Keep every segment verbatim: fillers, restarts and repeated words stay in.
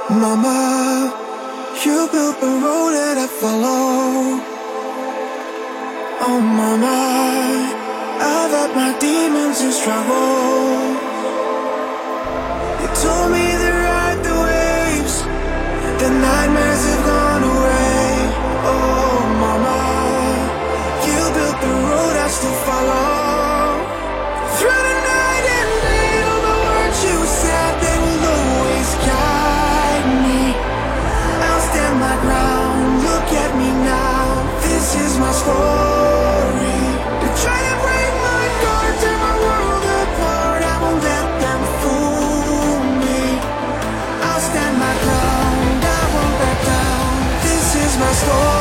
Mama, you built the road that I follow. Oh mama, I've had my demons and struggle. You told me to ride the waves, the nightmares have gone away. Oh mama, you built the road I still follow. Through the night and day, all the words you said, they will always guide me. I'll stand my ground, look at me now. This is my story. They try to break my guard, tear my world apart. I won't let them fool me. I'll stand my ground, I won't back down. This is my story.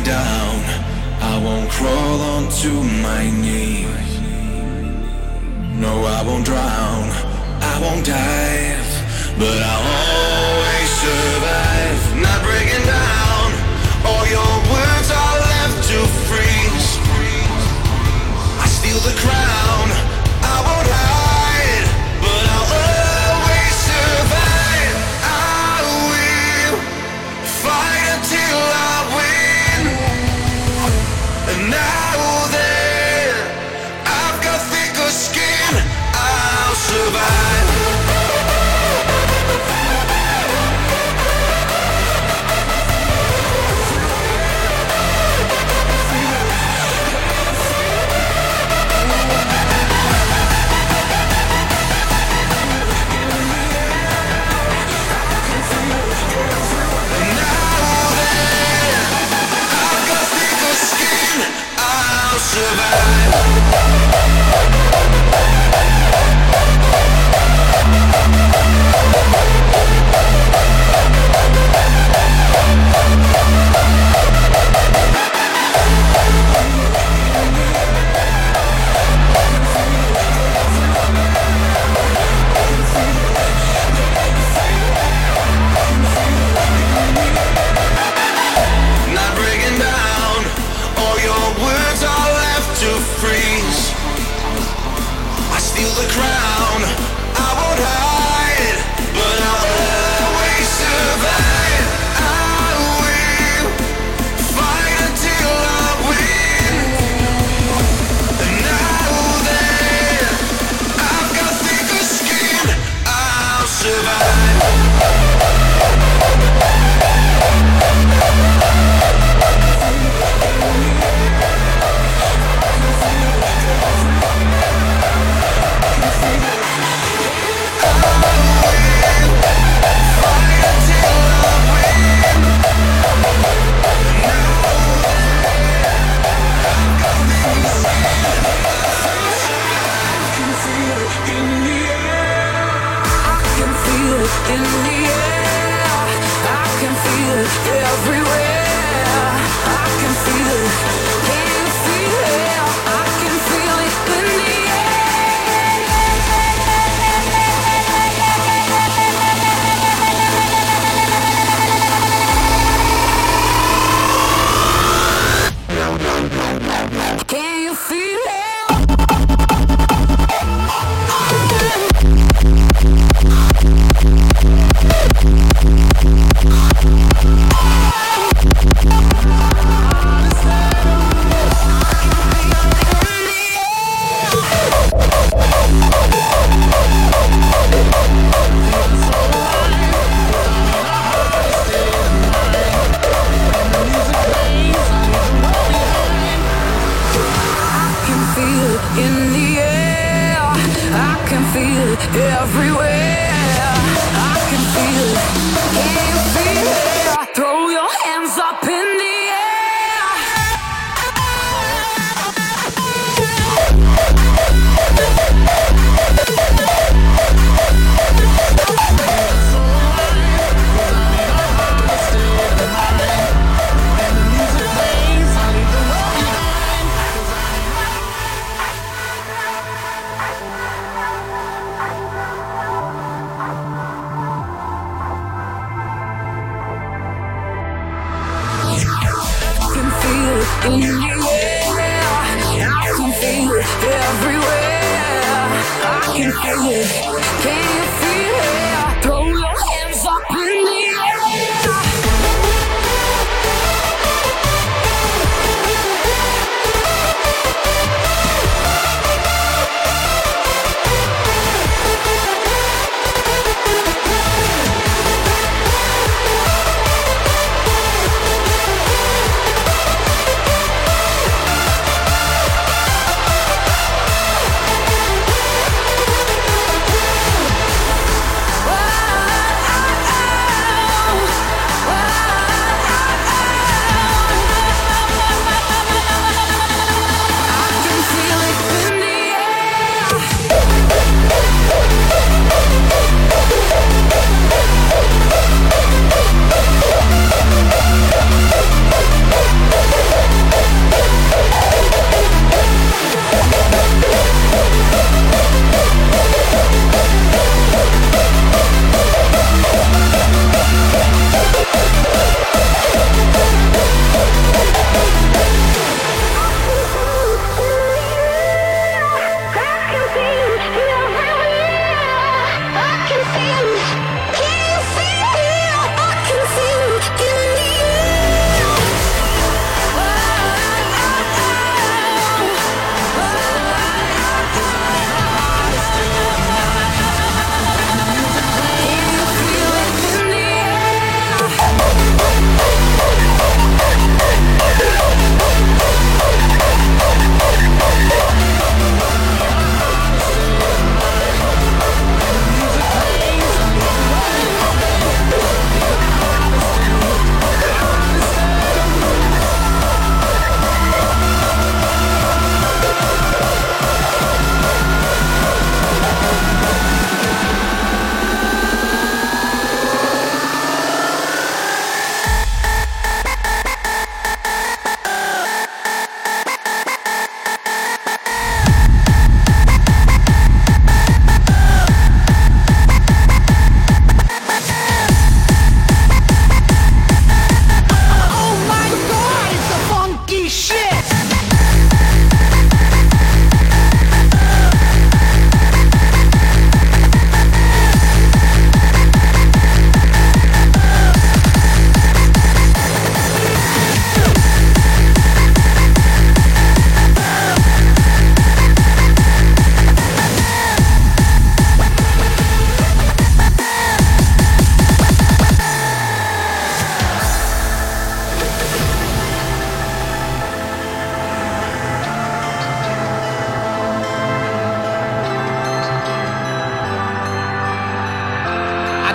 down. I won't crawl onto my knees. No, I won't drown, I won't dive, but I'll always survive. Not breaking down, all your words are left to freeze. I steal the crown, I won't hide, but I'll always survive. I will fight until I win. And now that I've got thicker skin, I'll survive.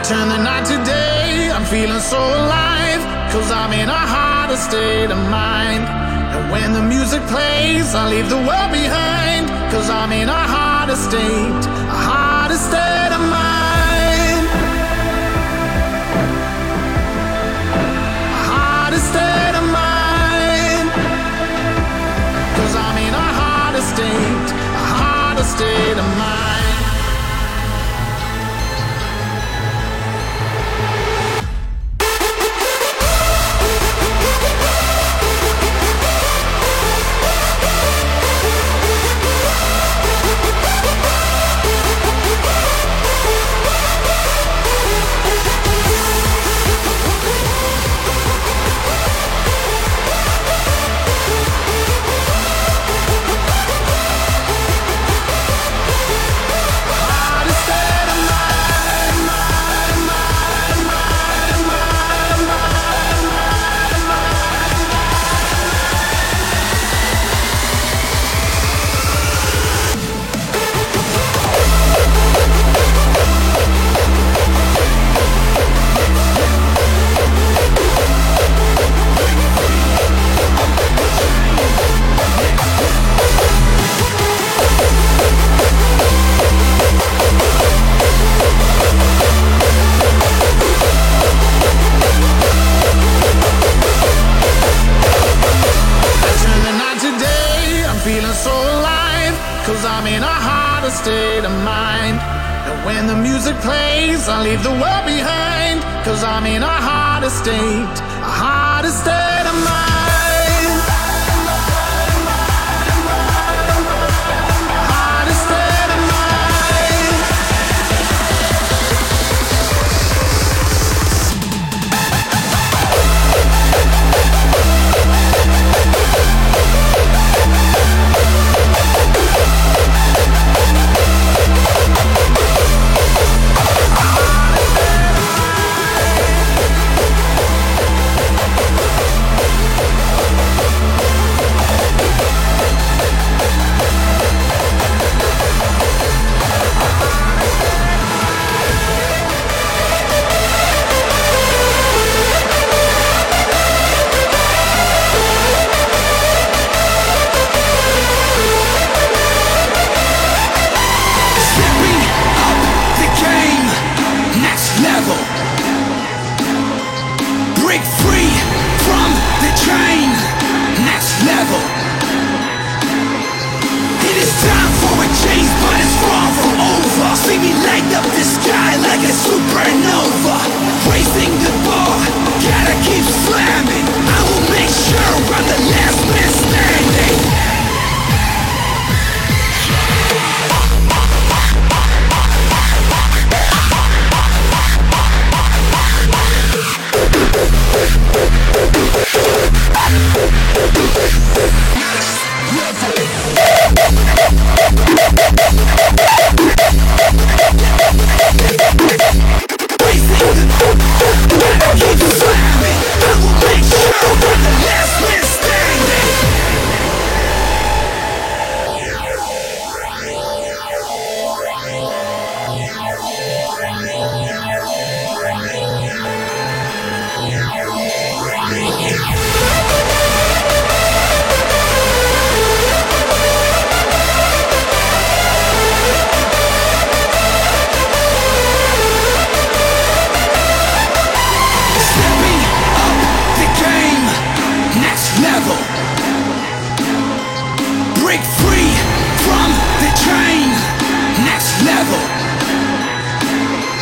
turn the night to day, I'm feeling so alive, cause I'm in a harder state of mind. And when the music plays, I leave the world behind, cause I'm in a harder state, a harder state of mind. A harder state of mind, cause I'm in a harder state, a harder state of mind. Cause I'm in a harder state of mind. And when the music plays, I leave the world behind. Cause I'm in a harder state, a harder state of mind. A harder state of mind. See me light up the sky like a supernova, raising the bar, gotta keep slamming. I will make sure I'm the last man standing.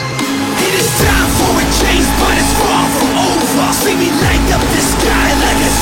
See me light up the sky like a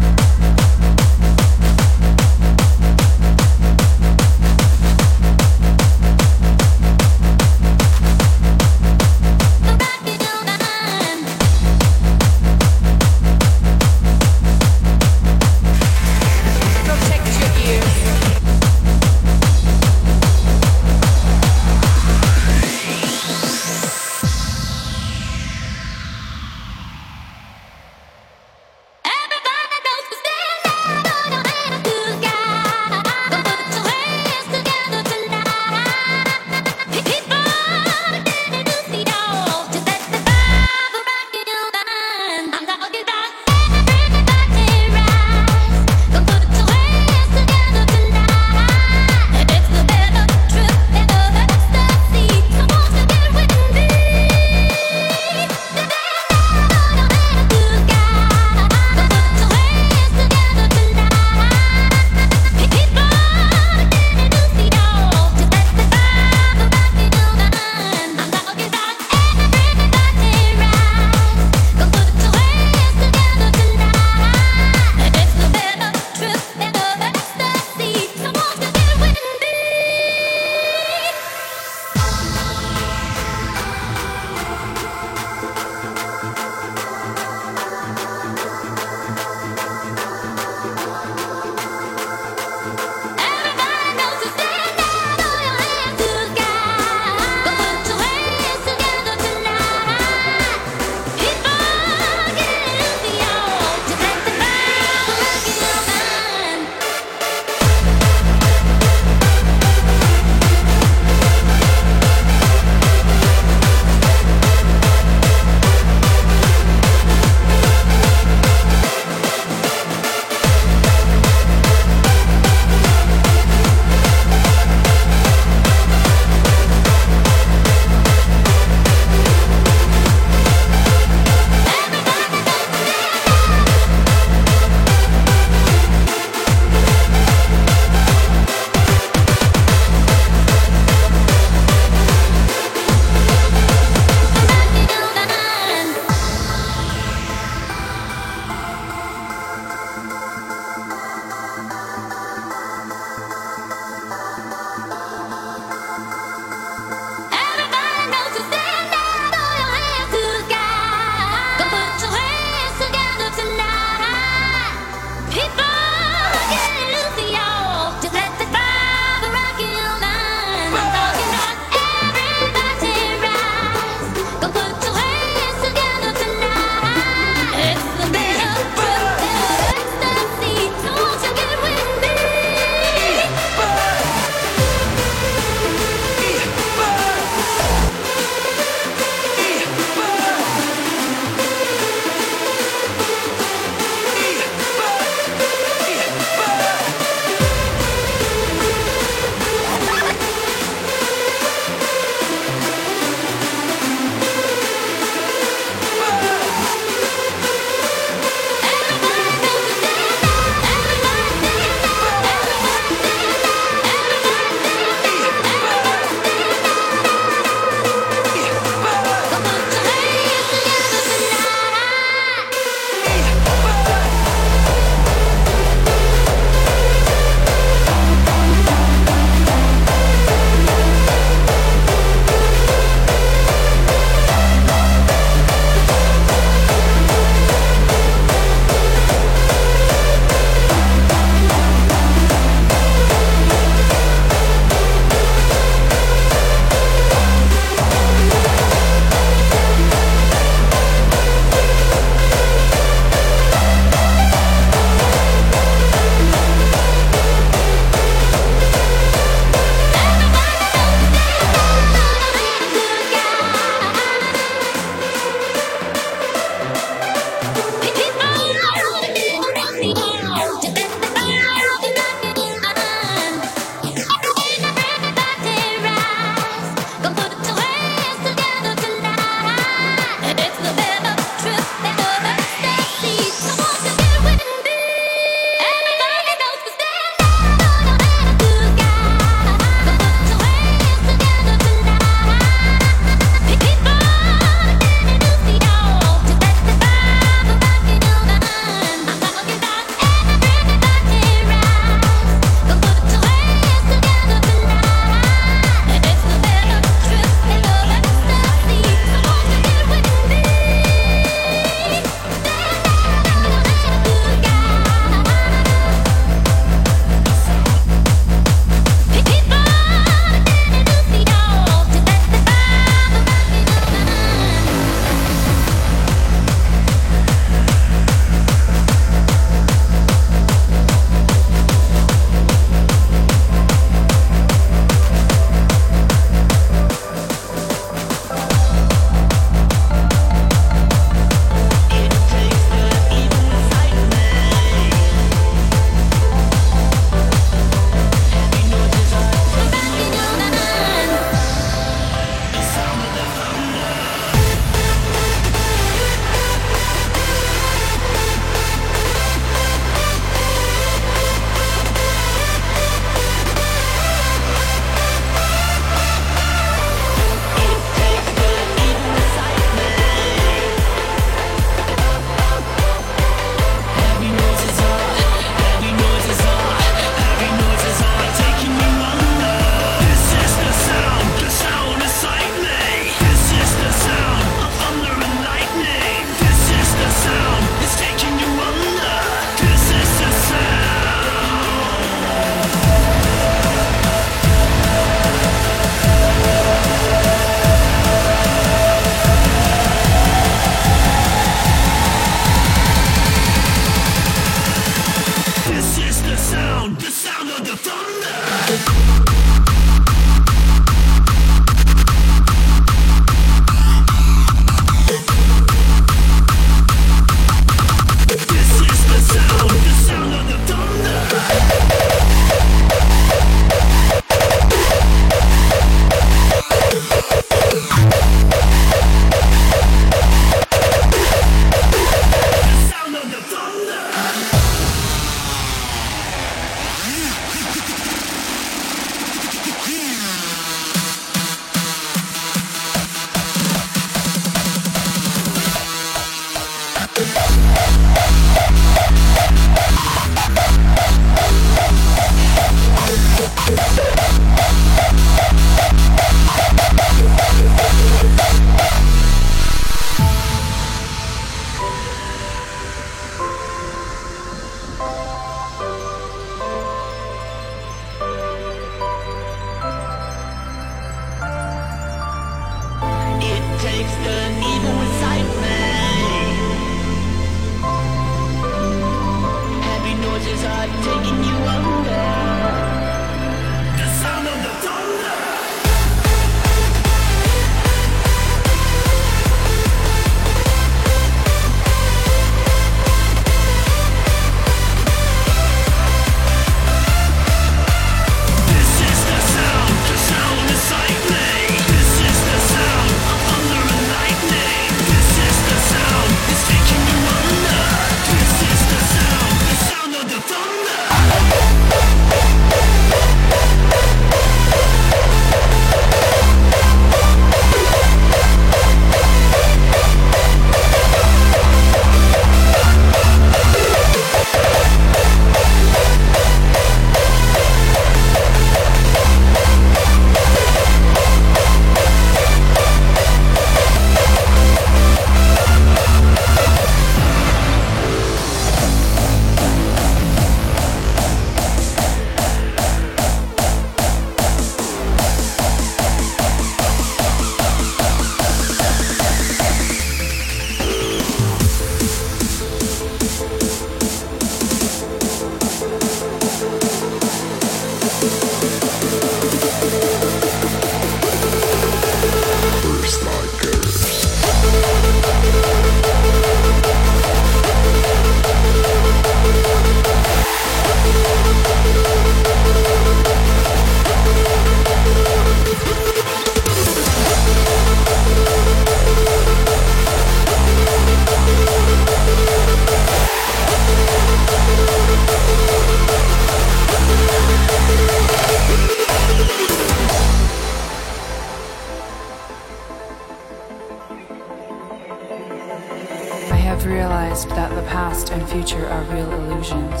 realized that the past and future are real illusions,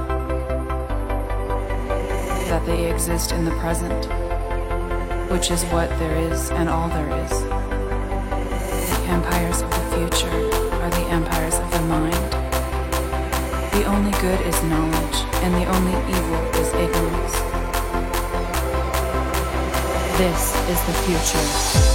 that they exist in the present, which is what there is and all there is. The empires of the future are the empires of the mind. The only good is knowledge, and the only evil is ignorance. This is the future.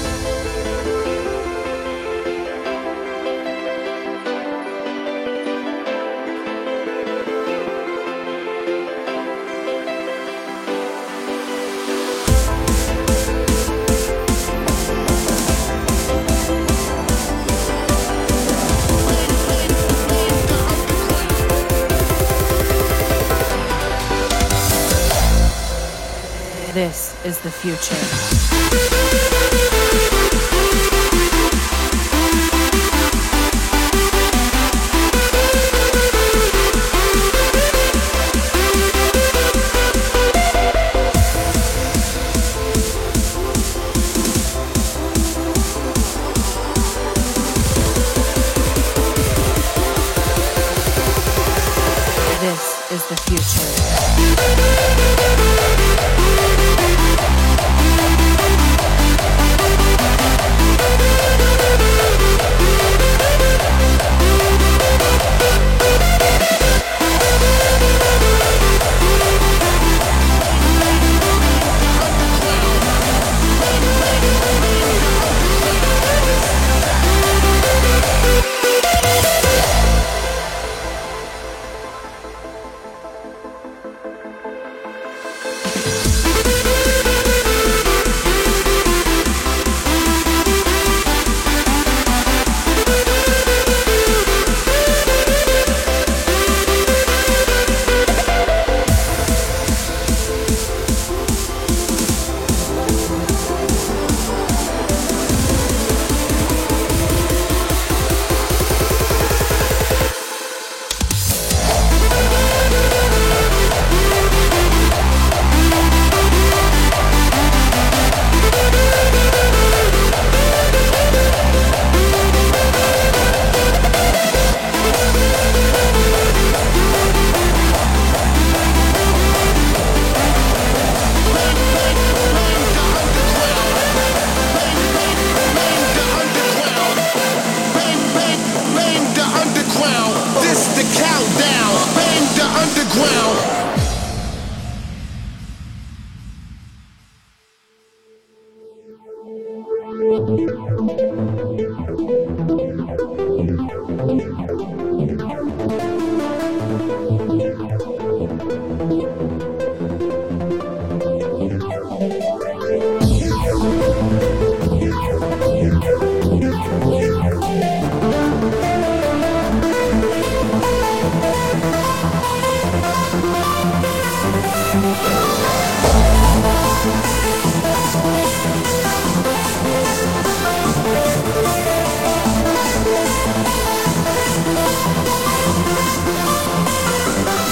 This is the future. This is the future.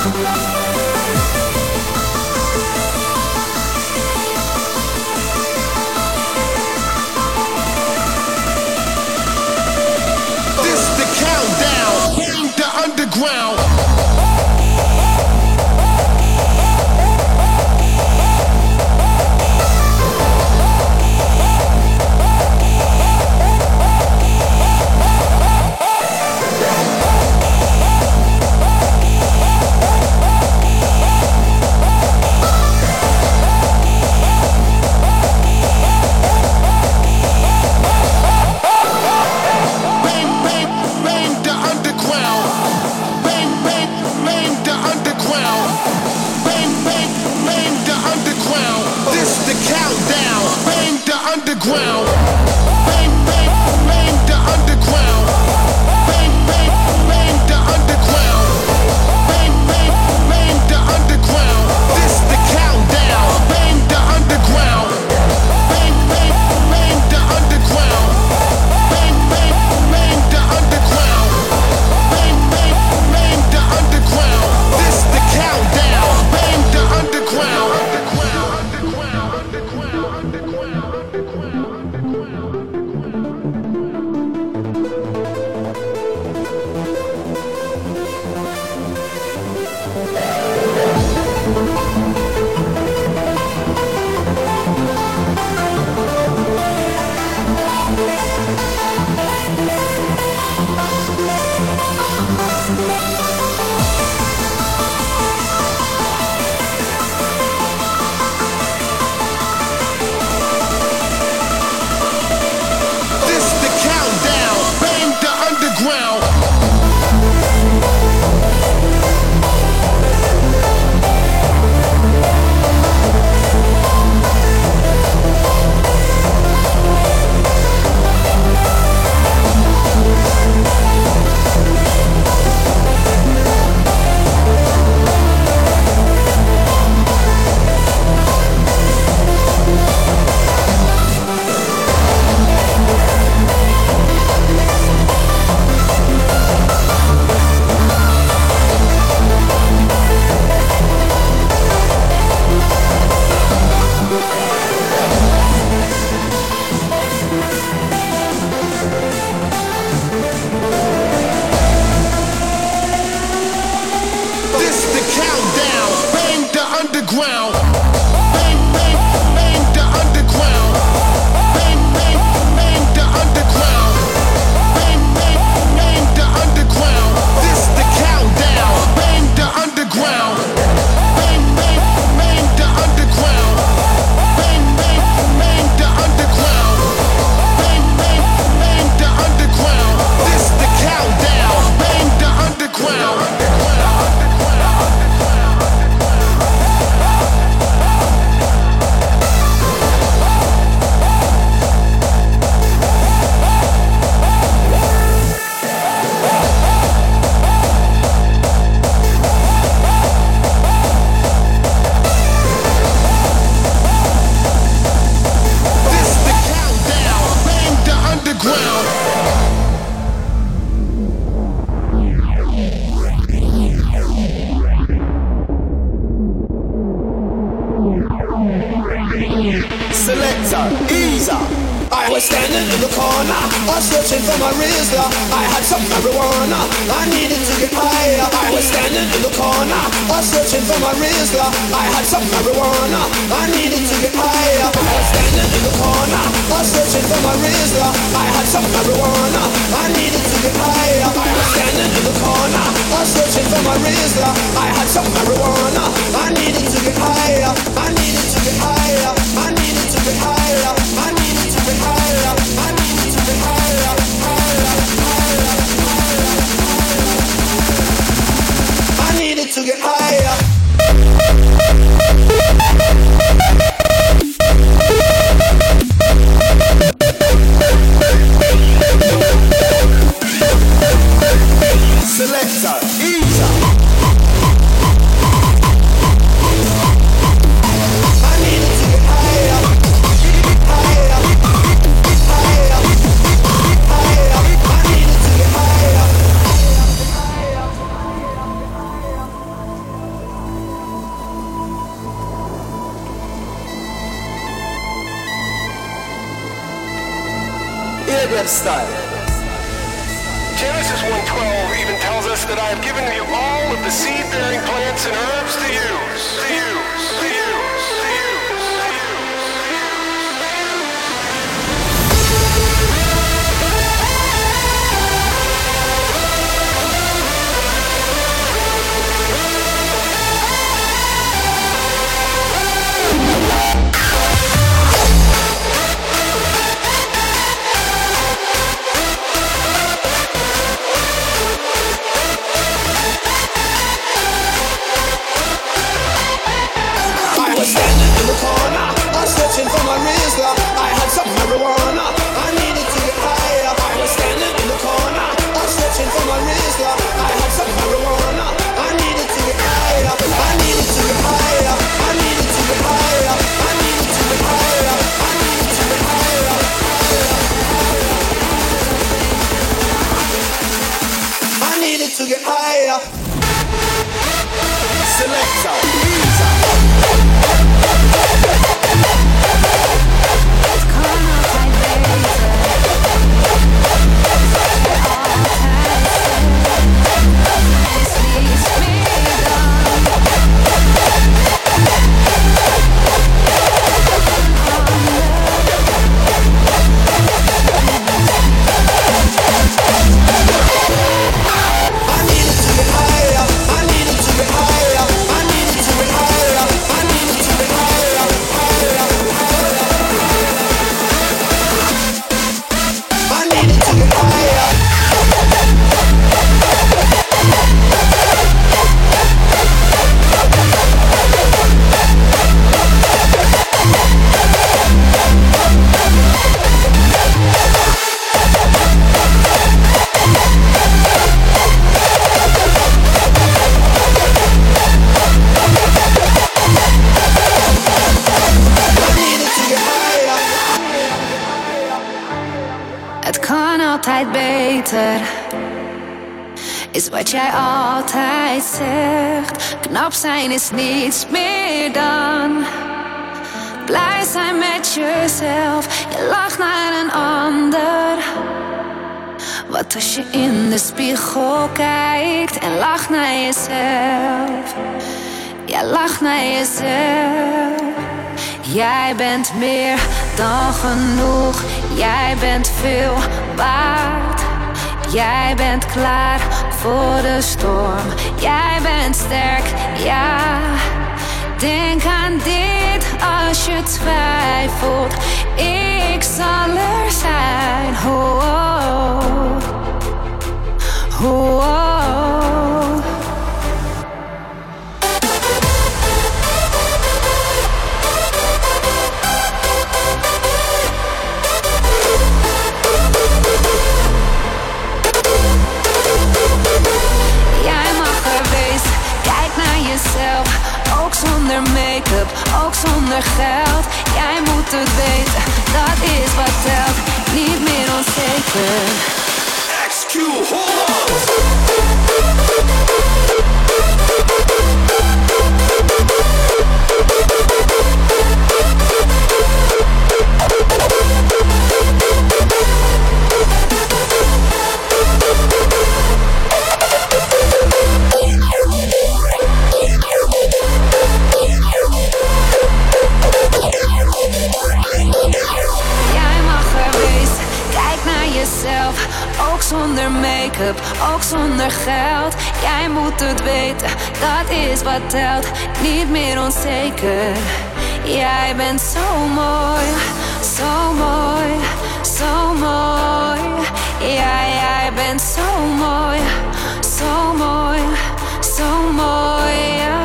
Underground. Underground. Bang, bang, bang, the underground. Bang, bang, bang, the underground. Bang, bang, bang, the underground. This the countdown. Bang, the underground. Bang, bang, bang, the underground. Bang, bang, bang, the underground. Bang, bang, bang, the underground. This the countdown. Bang, the underground. Underground, underground, underground, underground. Bang, bang, bang, the underground. Bang, bang, bang, the underground. Bang, bang, bang, the underground. This the countdown. Bang, the underground. Bang, bang, bang, the underground. Bang, bang, bang, the underground. Bang, bang, bang, the underground. This the countdown. Bang, the underground. Selector, easer. I was standing in the corner, I was searching for my Rizla. I had some marijuana, I needed to get higher. I was standing in the corner, I was searching for my Rizla. I had some marijuana, I needed to get higher. I was standing in the corner, I was searching for my Rizla. I had some marijuana, I needed to get higher. I was standing in the corner, I was searching for my Rizla. I had some marijuana, I needed to get higher. I needed to get higher. I needed to get higher. I needed to get higher. I needed to get higher. I needed to get higher. Selector, easer. them style. Genesis one twelve even tells us that I have given you all of the seed-bearing plants and herbs to use, to use, to use, to use, to use. Standing in the corner, I was searching for my Rizla. I had some marijuana, I needed to get higher. I was standing in the corner, I was searching for my Rizla. I had some marijuana, I needed to get higher. I needed to get higher. I needed to get higher. I needed to get higher. I needed to get higher. I needed to get higher. Selector, ease up. Beter is wat jij altijd zegt. Knap zijn is niets meer dan blij zijn met jezelf. Je lacht naar een ander. Wat als je in de spiegel kijkt en lacht naar jezelf. Ja, lach naar jezelf. Jij bent meer dan genoeg. Jij bent veel waard. Jij bent klaar voor de storm. Jij bent sterk, ja. Denk aan dit als je twijfelt. Ik zal er zijn. Oh, oh. Oh, oh. Jezelf, ook zonder make-up, ook zonder geld. Jij moet het weten, dat is wat telt. Niet meer onzeker. X Q, hold on! Ook zonder make-up, ook zonder geld. Jij moet het weten, dat is wat telt. Niet meer onzeker. Jij bent zo mooi, zo mooi, zo mooi. Ja, jij bent zo mooi, zo mooi, zo mooi. Ja.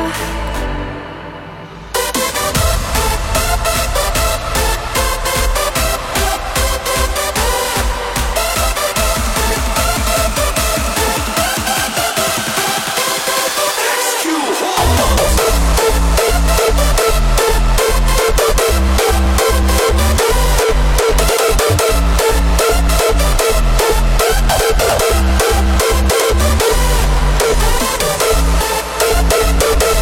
We'll be right back.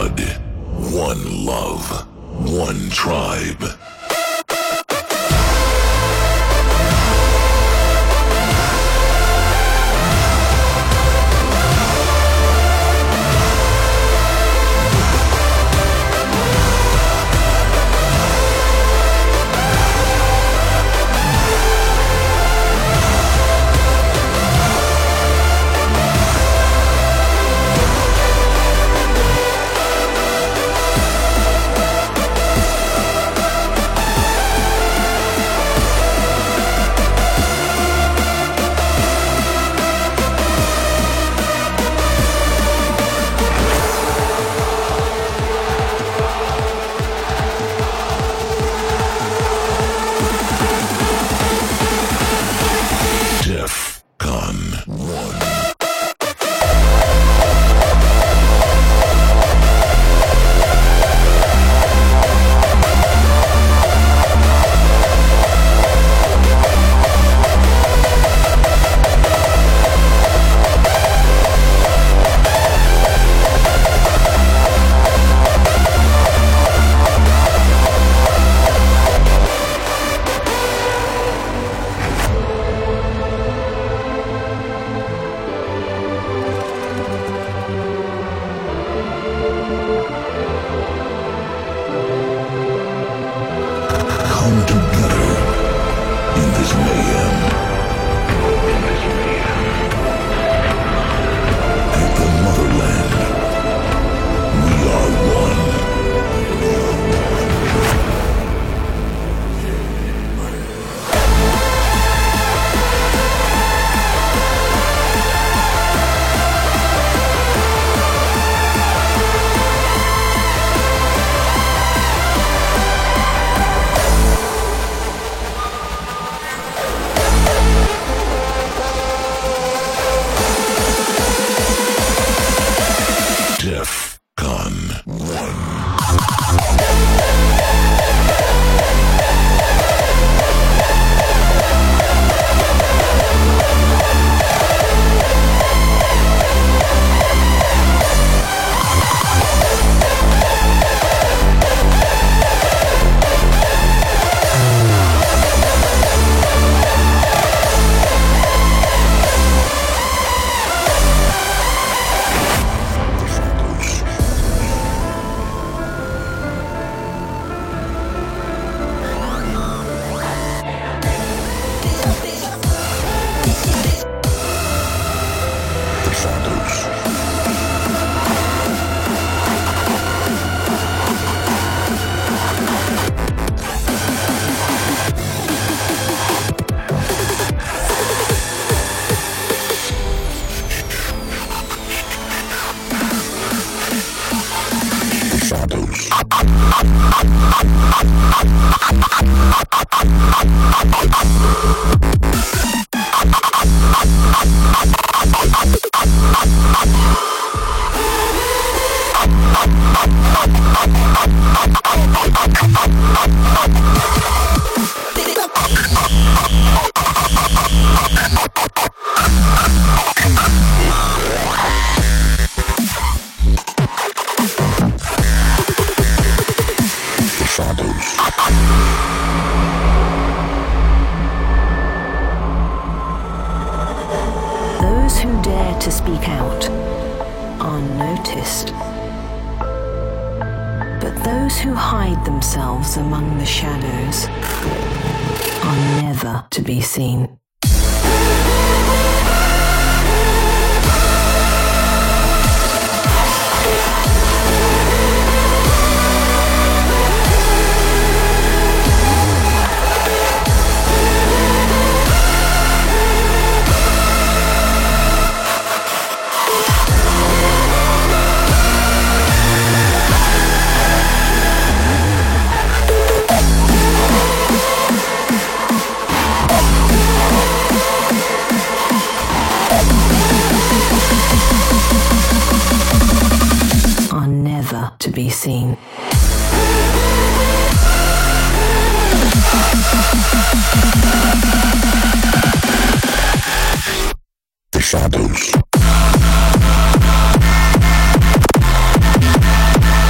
blood, one love, one tribe. Those who dare to speak out are noticed, but those who hide themselves among the shadows are never to be seen. To be seen. The shadows.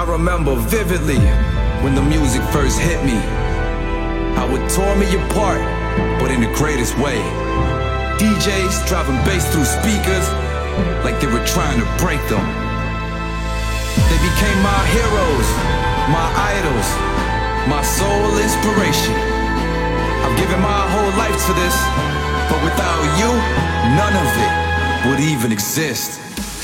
I remember vividly when the music first hit me, how it tore me apart, but in the greatest way. D Js driving bass through speakers like they were trying to break them. They became my heroes, my idols, my sole inspiration. I've given my whole life to this, but without you, none of it would even exist.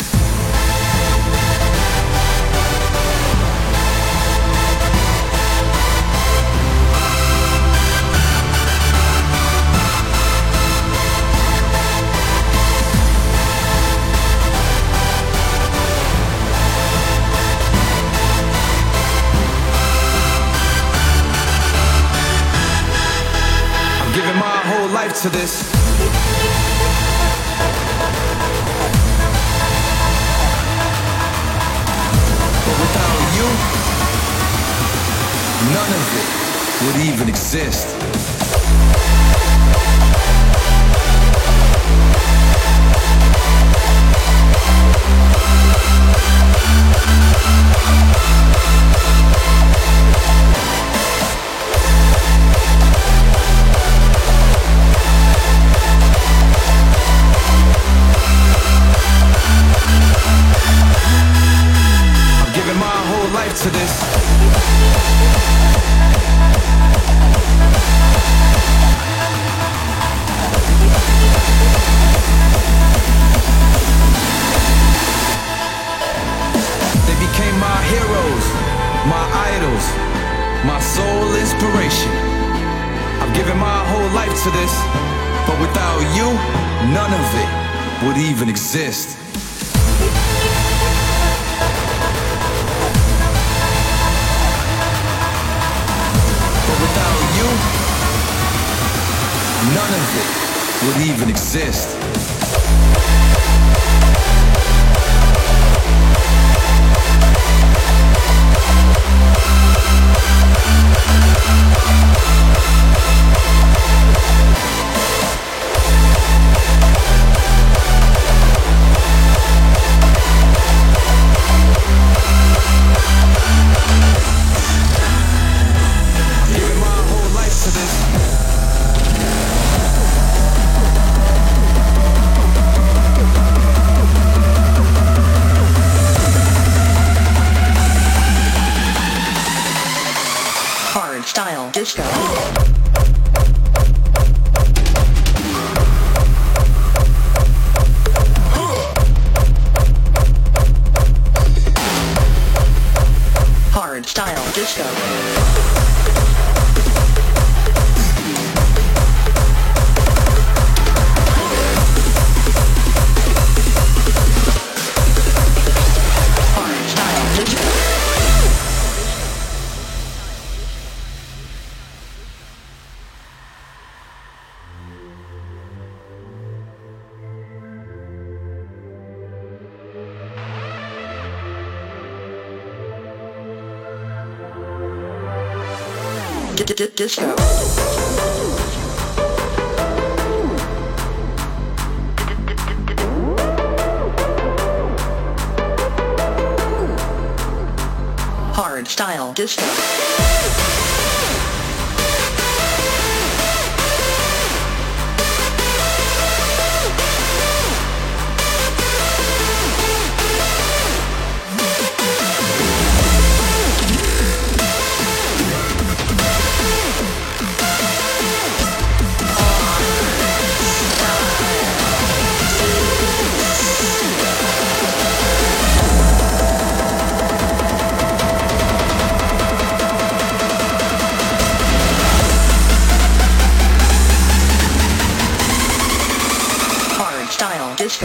Life to this. But without you, none of it would even exist. To this. They became my heroes, my idols, my sole inspiration. I've given my whole life to this, but without you, none of it would even exist. None of it would even exist. Giving my whole life to this. Style disco. Hard style disco. Disco. Hard style disco. Style disco.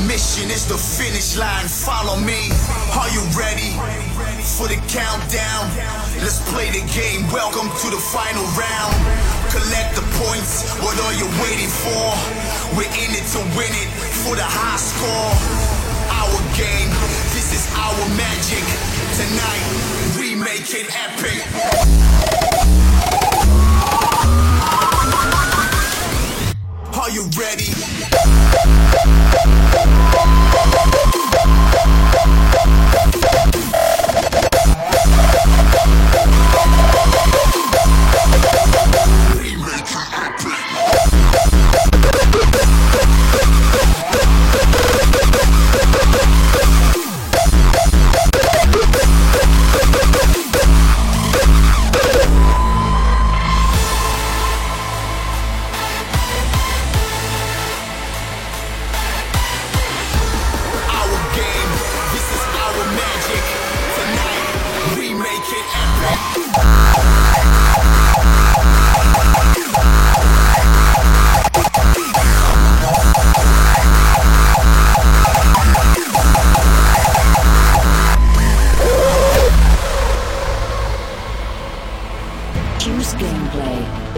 mission is the finish line, follow me. Are you ready for the countdown? Let's play the game, welcome to the final round. Collect the points, what are you waiting for? We're in it to win it, for the high score. Our game, this is our magic. Tonight, we make it epic. Are you ready? We make it epic. Choose gameplay.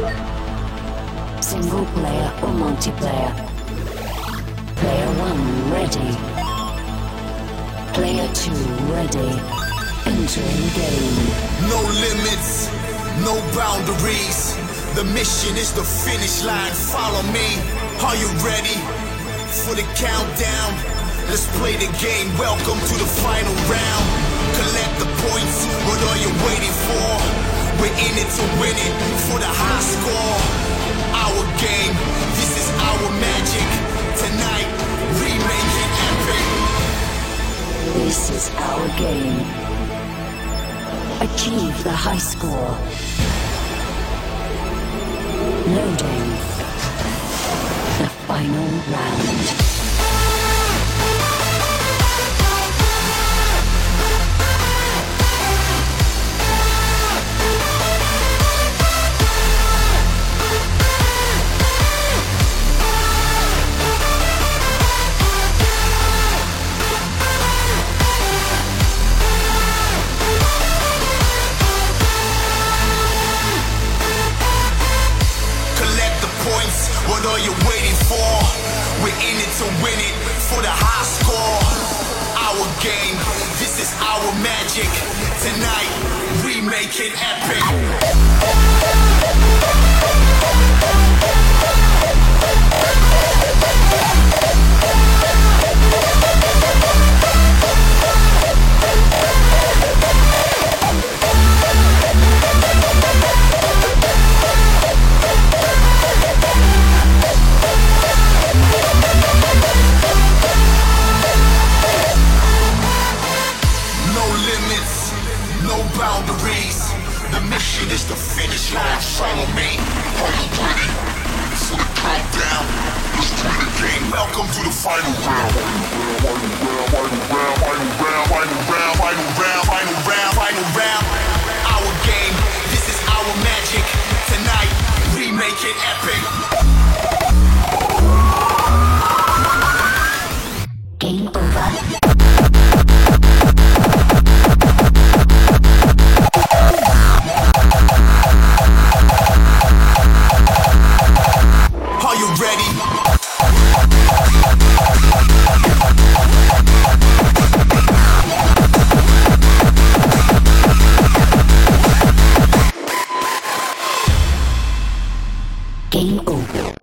Single player or multiplayer. Player one ready. Player two ready. Entering game. No limits, no boundaries. The mission is the finish line, follow me. Are you ready for the countdown? Let's play the game, welcome to the final round. Collect the points, what are you waiting for? We're in it to win it, for the high score. Our game, this is our magic. Tonight, we make it epic. This is our game. Achieve the high score. Loading. The final round. What are you waiting for? We're in it to win it, for the high score. Our game, this is our magic. Tonight, we make it epic. Boundaries. The mission is the finish line, follow me. Are you ready for the countdown? Let's play the game, welcome to the final round. Final round, final round, final round, final round, final round, final round. Our game, this is our magic. Tonight, we make it epic. Game over. Are you ready? Game over.